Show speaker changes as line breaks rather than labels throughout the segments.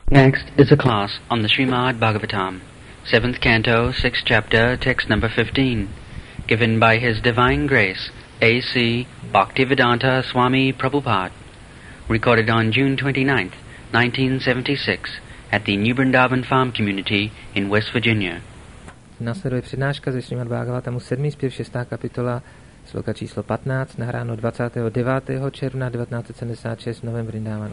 Next is a class on the Srimad Bhagavatam, 7th canto, 6th chapter, text number 15, given by His Divine Grace, A.C. Bhaktivedanta Swami Prabhupada, recorded on June 29th, 1976, at the New Vrindavan Farm Community in West Virginia.
Následuje přednáška ze Srimad Bhagavatamu 7. zpěv 6. kapitola, sloka číslo 15, nahráno 29. června 1976 v Novém Vrindávanu.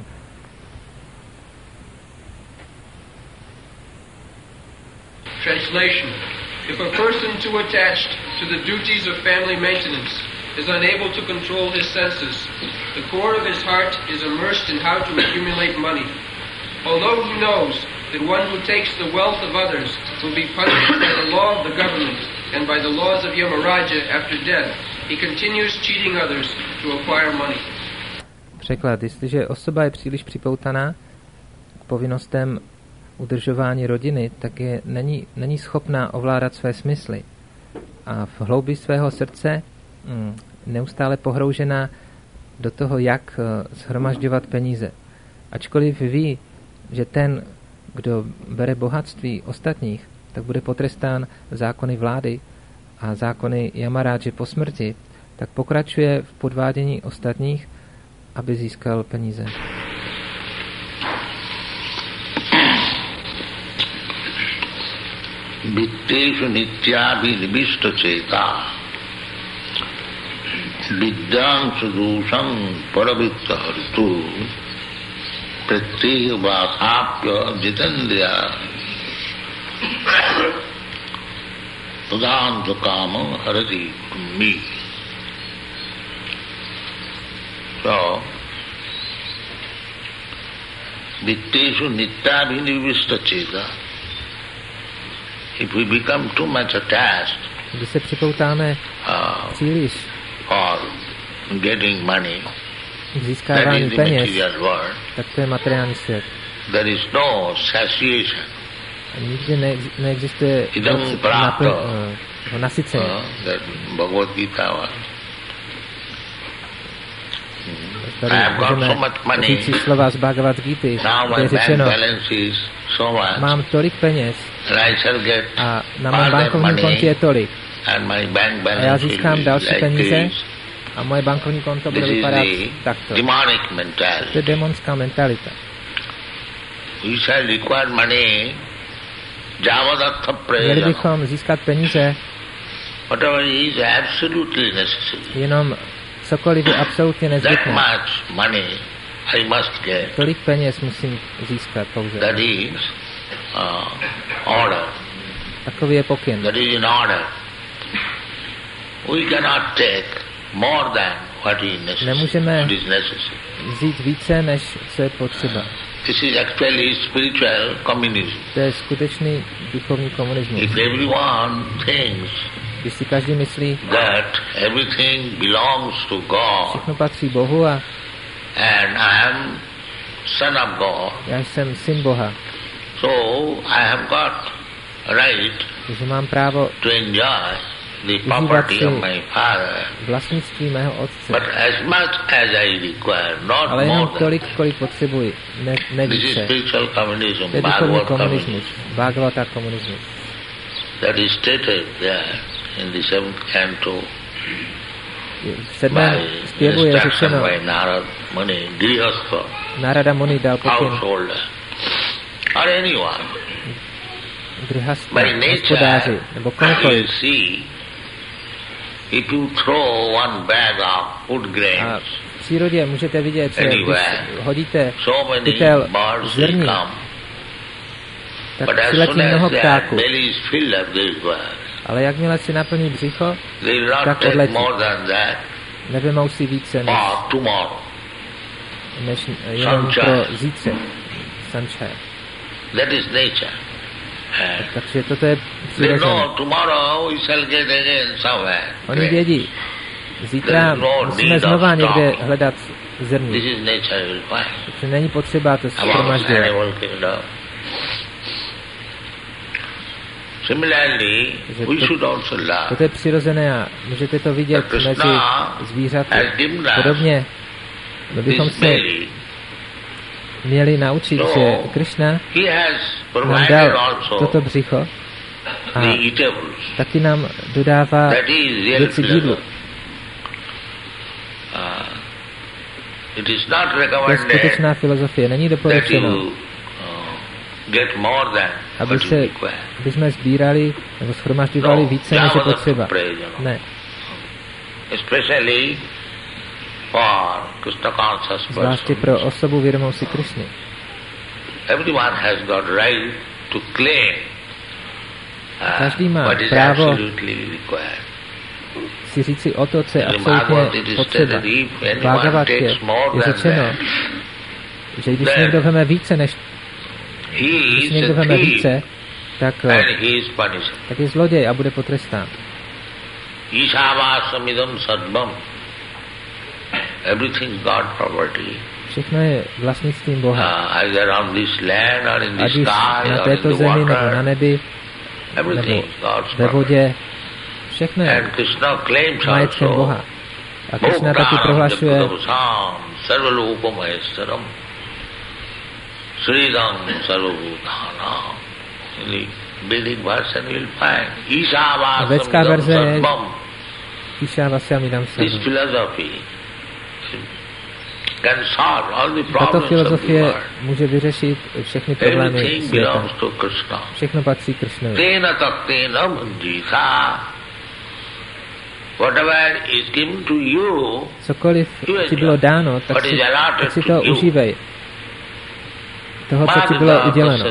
Translation. If a person too attached to the duties of family maintenance is unable to control his senses, the core of his heart is immersed in how to accumulate money. Although he knows that one who takes the wealth of others will be punished by the law of the government and by the laws of Yamaraja after death, he continues cheating others to acquire money.
Překlad. Jestliže osoba je příliš připoutaná k povinnostem udržování rodiny, tak není schopná ovládat své smysly. A v hloubi svého srdce neustále pohroužená do toho, jak shromažďovat peníze. Ačkoliv ví, že ten, kdo bere bohatství ostatních, tak bude potrestán zákony vlády a zákony Yamaráže po smrti, tak pokračuje v podvádění ostatních, aby získal peníze.
Vitteshu nityabhi nibishta cheta vidyam sudusham paravitta haritu pratyeh vasapya jitendriya pradanta kama harati kummi. So, vitteshu nityabhi nibishta cheta. If we become too much attached,
když se připoutáme příliš
for getting money,
k získávání peněz,
world,
tak to je materiální svět.
there is no satiation.
A nikdy neexistuje nasycení.
That Bhagavad Gita was.
Tady můžeme říct si slova z Bhagavad Gity, kde je řečeno, mám tolik peněz a na mém bankovním kontě je tolik. A já získám další peníze a moje bankovní konto bude vypadat takto. To je démonská mentalita. Měli bychom získat peníze jenom cokoliv je absolutně nezbytné. Tolik peněz musím získat pouze. Takový je pokyn. Nemůžeme vzít více, než co je potřeba.
This is actually spiritual communism.
To je skutečný duchovní komunismus.
If everyone thinks
když si každý myslí,
that everything belongs to God,
všechno patří Bohu a
and I am son of God,
já jsem syn Boha,
so I have got right
takže mám právo
to enjoy the property of my father,
vlastnictví mého otce.
But as much as I require, not
ale jenom
more
tolik, kolik potřebuji, ne
This is
více.
spiritual communism,
To je duchovní
Bhagavad
komunismus,
communism.
Bhagavata komunismus.
That is stated there in the 7th canto
V 7. zpěvu je řečeno,
by Narad Muni, Grihastha,
Narada Muni dal pokyn
householder, or anyone.
Grihastha,
By nature,
hospodáři, nebo
you
komukoliv.
see, if you throw one bag of food
A
grains,
v přírodě můžete vidět, že když hodíte
so many
pytel
birds will
zrní,
come.
tak
But as
přiletí
soon
mnoho
as their
ptáků.
belly is filled up, they go.
Ale jakmile si naplní břicho,
They will not
tak
take
odletí.
more than that
Nevymou si více
for tomorrow.
než jenom
Sunshine.
pro zítřek. Sunshine.
That is nature.
Takže toto je
They
přirozené.
know tomorrow we shall get again somewhere.
Oni vědí, zítra musíme znova někde hledat zrní.
This is nature, you will find.
Takže není potřeba to
Among
shromažďovat.
animal kingdom. Similarly, we should also learn.
Toto je přirozené a můžete to vidět mezi zvířaty. Podobně, my bychom se měli naučit, že Krishna nám dal toto břicho a taky nám dodává věci k jídlu. To je skutečná filozofie. Není doporučeno, aby jsme sbírali nebo shromažďovali více, než je potřeba. Ne. Zvláště pro osobu vědomou si Krishny. Každý má právo si říci o to, co je absolutně potřeba. V Bhagavatě je řečeno, že když někdo veme více, tak je zloděj a bude potrestán. Všechno je vlastnictvím Boha. Ať už na této zemi, nebo na nebi, nebo ve vodě, všechno je majetkem Boha. A Krishna taky prohlašuje, védská verze je Išávasyamidam sarvam. Tato filozofie může vyřešit všechny problémy světa. Všechno patří Krishnovi. Cokoliv ti bylo dáno, tak si to užívej. Toho, co ti bylo uděleno.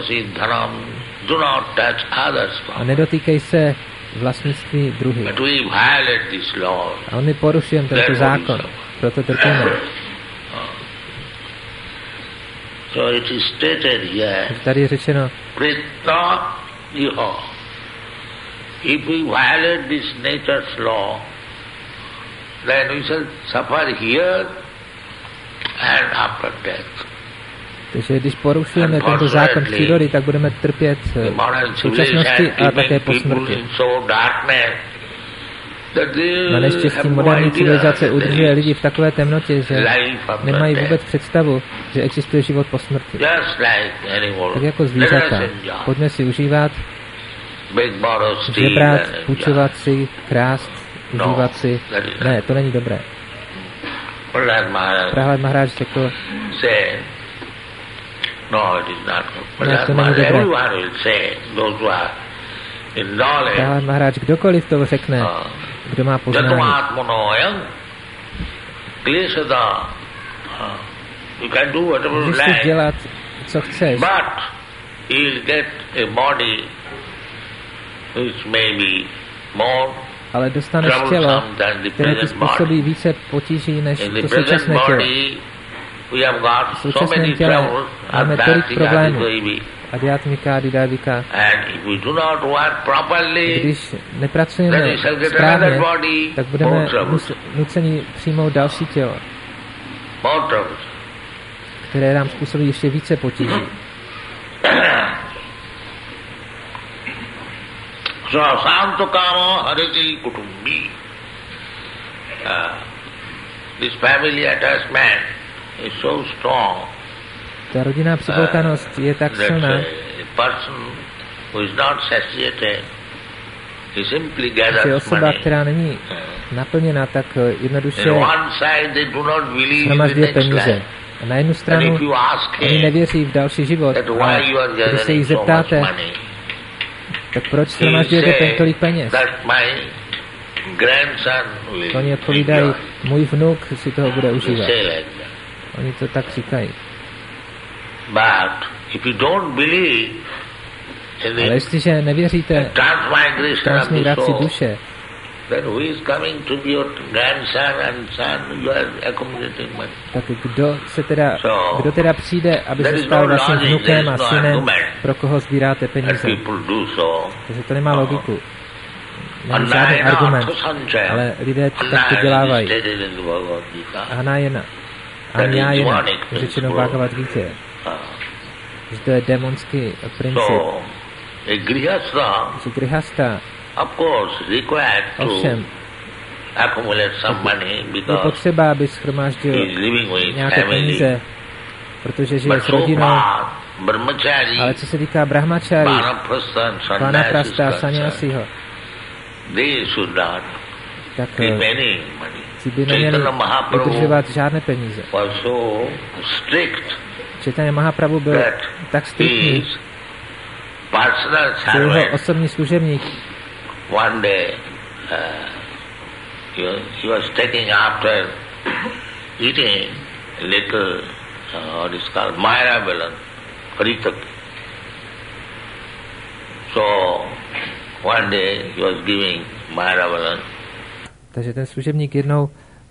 A nedotýkej se vlastnictví druhých. A my porušujeme tento zákon, proto trpíme. Tady je řečeno,
if we violate this nature's law, then we shall suffer here and after death.
Takže když porušujeme tento zákon přírody, tak budeme trpět v současnosti a také po smrti. Na neštěstí moderní civilizace udržuje lidi v takové temnotě, že nemají vůbec představu, že existuje život po smrti. Tak jako zvířata. Pojďme si užívat, žebrat, půjčovat si, krást, užívat si. Ne, to není dobré. Prahlad Maharaj řekl, ne, to není dobré. Prahlad Maharaj, kdokoliv to řekne, kdo má poznání. Můžeš si dělat, co chceš. Ale dostaneš tělo, které ti způsobí více potíží než to současné tělo. V současném těle máme tolik problémů. Adhyatmika, didávika. Když nepracujeme správně, tak budeme nuceni přijmout další tělo, které nám způsobí ještě více potíží.
This family attachment is so strong.
Ta rodinná připoutanost je tak silná, že osoba, která není naplněna, tak jednoduše shromažďuje peníze. A na jednu stranu oni nevěří v další život, a když se jich zeptáte, tak proč shromažďujete tolik peněz? Oni odpovídají, můj vnuk si toho bude užívat. Oni to tak říkají. Ale jestliže nevěříte v transmigraci duše, tak kdo teda přijde, aby se stal vaším vnukem a synem, pro koho sbíráte peníze? Takže to nemá logiku. Není žádný argument, ale lidé to takto dělávají. Hanayana, Anyayana, řečeno v Bhagavad Gita, že to je démonský princip. Že grihasta ovšem je potřeba, aby shromáždil nějaké peníze, protože žije
But
s
so
rodinou,
far, brahmachari,
ale co se týká brahmačáry,
vanaprastha and
vanaprastha a
sannyasi,
sannyasiho,
they should not
tak
keep any money.
si by neměli
Chaitanya Mahaprabhu
udržovat žádné peníze.
was so strict
Chaitanya Mahaprabhu byl
that
tak striktní,
his personal
že jeho
servant
osobní služebník
one day he was taking after eating a little what is called Mayra Belan, Haritaki. So one day he was giving Mayra Belan.
Takže ten služebník jednou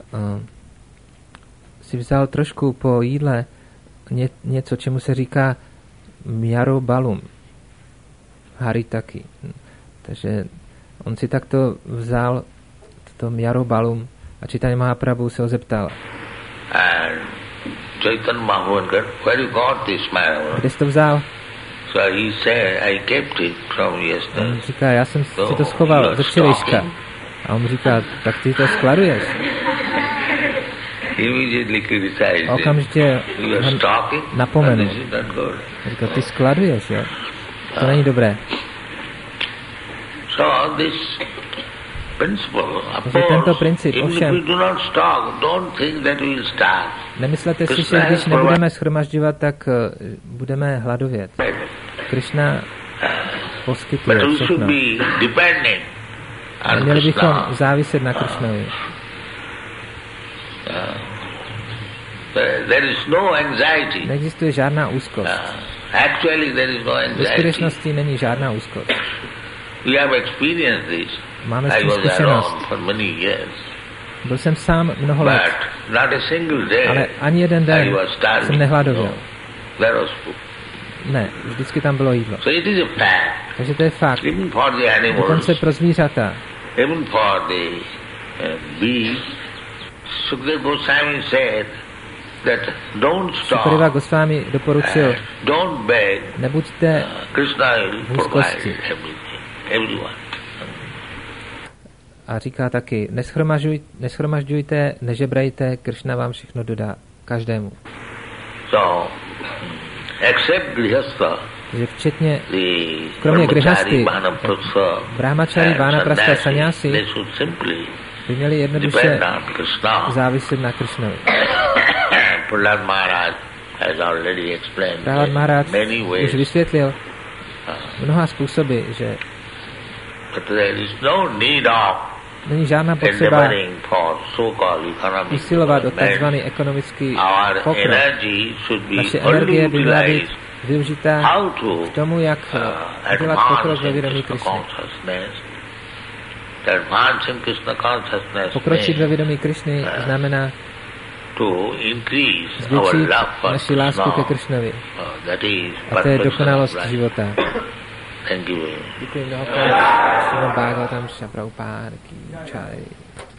si vzal trošku po jídle něco, čemu se říká Mjaro Balum. Haritaki. Takže on si takto vzal to Mjaro Balum a Chaitanya Mahaprabhu se ho zeptal.
And Chaitanya Mahaprabhu, where you got this Mayra Belan?
Kde jsi to vzal?
So he said, I kept it from yesterday.
On říká, já jsem si to schoval ze včerejška. A on říká, tak ty to skladuješ.
Immediately criticized him.
Okamžitě
You are stalking?
napomenul.
This is not good.
Říká, ty skladuješ, jo? To není dobré.
So this principle, of
Takže tento
course,
princip,
even if
ovšem,
we do not stock, don't think that we will starve.
nemyslete si,
Krishna
že když
has
nebudeme shromažďovat, tak budeme hladovět. Krishna poskytuje
But we should
všechno.
be dependent on
Měli bychom
Krishna.
záviset na Krishnovi.
There is no anxiety.
Neexistuje žádná úzkost.
Actually, there is no
Ve
anxiety.
skutečnosti není žádná úzkost.
We have experienced this.
Máme s
I
tím
was
zkušenost.
around for many years.
Byl jsem sám mnoho let,
But not a single day
ale ani jeden
I
den
was starving.
jsem nehladověl.
No. There was food.
Ne, vždycky tam bylo jídlo.
So it is a fact.
Takže to je fakt.
Even for the animals,
Dokonce pro zvířata.
even for the bees, Sukadeva Goswami said that don't
Sukadeva
stop,
Goswami doporučil,
don't beg.
nebuďte
Krishna will provide
úzkosti.
everything, everyone.
a říká taky, neschromažďujte, nežebrejte, Krishna vám všechno dodá, každému.
So, except Grihastha,
Takže včetně,
the
kromě
Brahmachari,
Grihasty,
Vanaprastha,
Brahmachari, Vanaprastha, Sannyasi
they should simply
by měli jednoduše
depend on Krishna.
záviset na Krishnovi.
Prahlad Maharaj has already explained
Prahlad Maharaj
many ways.
už vysvětlil mnoha způsoby, že
But there is no need of
není žádná potřeba
endeavoring for so-called economic
usilovat o
development.
takzvaný ekonomický
Our
pokrok.
energy should be
Naše
only
energie by měla být
utilized
využitá
how to
k tomu, jak dělat pokrok
advance
ve
in
vědomí
Krishna
Krishny.
consciousness. The advance in Krishna consciousness
Pokročit ve
means
vědomí Krishny znamená
to increase our
zvýšit
love for
naši lásku ke
Krishna.
Krishnovi.
That is
A to je
perfection
dokonalost
of life.
života.
Thank you.
Děkuji mnohokrát. Srimad Bhagavatam Prabhupada ki jai.